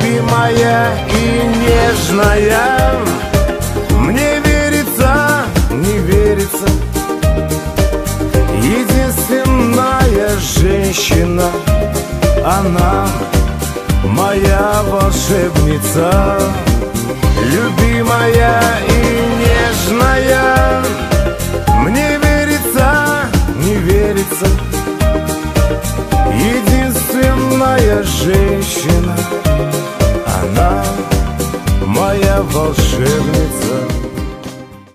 любимая и нежная. Мне верится, не верится, единственная женщина, она моя волшебница. Любимая и нежная, мне верится, не верится, единственная женщина, она моя волшебница.